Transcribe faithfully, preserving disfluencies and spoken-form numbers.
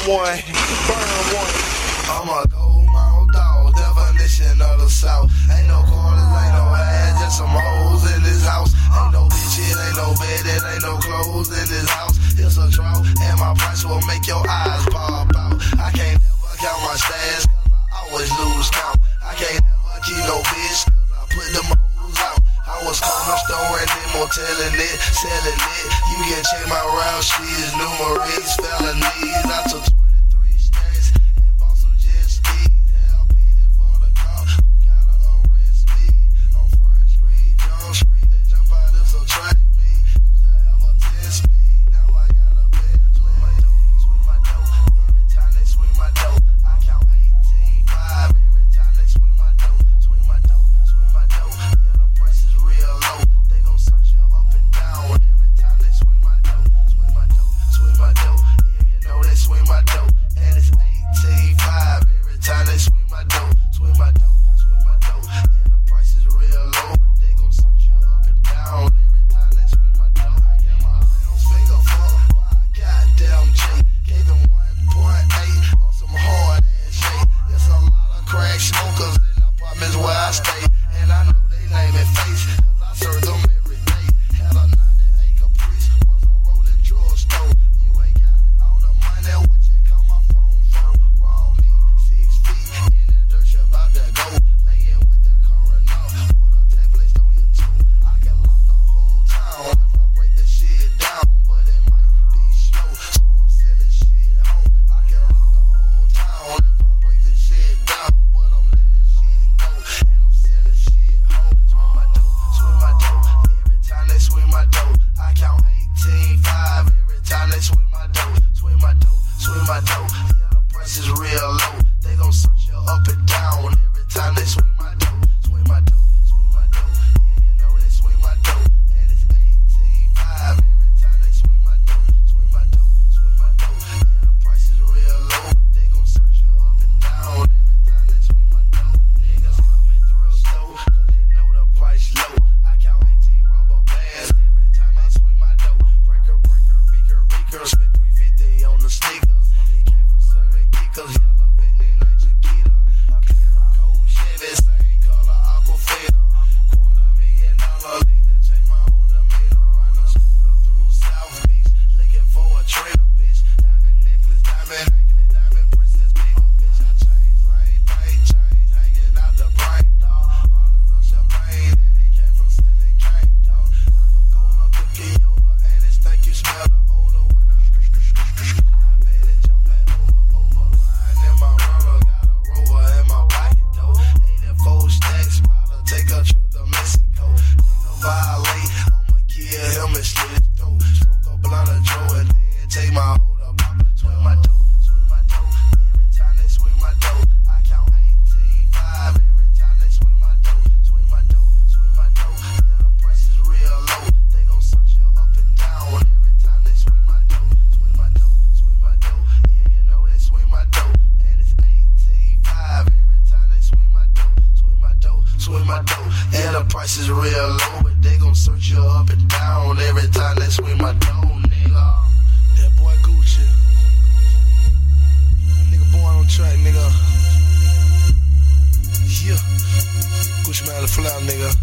one, burn one. I'm a gold mouth dog, definition of the South. Ain't no quarters, ain't no ass, just some hoes in this house. Ain't no bitch, it ain't no bed, it ain't no clothes in this house. It's a drought, and my price will make your eyes pop out. I can't never count my stash, cause I always lose count. I can't never keep no bitch, cause I put them hoes out. I was cornerstoning it, motelling it, selling it. You can check my route sheets, numerous felonies. I took twenty-three stacks and bought some jet skis. Hell, paid it for the car, who gotta arrest me? On Front Street, John Street, they jump out of some track me. Used to have a ten speed, now I got a bed. Swing my dough, swing my dough. Every time they swing my dough, I count eighteen five. Every time they swing my dough, swing my dough, swing my dough. Yeah, the price is real low. They gon' search you up and down. Every time they swing my dough, swing my dough, swing my dough. Yeah, you know they swing my dough, and it's eighteen five. Every time they swing my dough, swing my dough, swing my dough. Yeah, the price is real low, but they gon' search you up and down. Every time they swing my dough, I get my rounds finger full by a goddamn J. Gave him one point eight on some hard ass shit. There's a lot of crack smokers in the apartments where I stay, and I know they name and face, cause I serve them every day. Had a ninety acre priest, was a rolling drugstore. You ain't got all the money, what you call my phone for? Raw meat, six feet in the dirt, you about to go. Laying with the coroner, with a tape placed on your toe. I can lock the whole town if I break the shit down, but it might be slow, so I'm selling shit home. I can lock the whole town if I break the shit down, but I'm letting shit go, and I'm selling shit home. Swing my dough, swing my dough. Every time they swing my dough, I count eighteen five. Every time they swing my dough, swing my dough, swing my dough. Yeah, the price is real low. They gon' search you up and down. Every time they swing my dough, swing my dough, swing my dough. Yeah, you know they swing my dough, and it's eighteen five. Every time they swing my dough, swing my dough, swing my dough. Yeah, the price is real low, but they gon' search you up and down. Every time they swing my dough, niggas coming through the store, cause they know the price low. I count eighteen rubber bands every time I swing my dough. Breaker, breaker, beaker, beaker, spit three fifty on the sneakers. It came from Southern Geekers, yellow Bentley, night Chiquita. Cold Chevy, same color, Aquafina. Quarter million dollar leak to change my whole demeanor. Run a scooter through South Beach, looking for a trailer, bitch. Diamond necklace, diamond anklet, diamond princess beamer, bitch. I change, rain, paint, change, hanging out the brain, dog. Bottles of champagne, and it came from selling cane, dog. Coca-Cola, cookie over, and it's think you smell the odor when I I bet it jump back over, over. Riding in my runner, got a rover in my pocket, though. eighty-four stacks, about to take a trip to Mexico. Nigga violate, I'ma kill him and slit his throat. Smoke a blunt of Joe and then take my hold up, papa. Swing my dough, swing my dough. Every time they swing my dough, I count eighteen five. Every time they swing my dough, swing my dough, swing my dough. Yeah, the price is real low. They gon' search you up and down. Every time they swing my dough, swing my dough, swing my dough. Yeah, you know they swing my dough, and it's eighteen five. Every time they swing my dough, swing my dough, swing my dough. Yeah, the price is real low, but they gon' search you up and down. Every time they swing my dough, nigga. That boy Gucci, nigga born on track, nigga. Yeah, Gucci man the flower, nigga.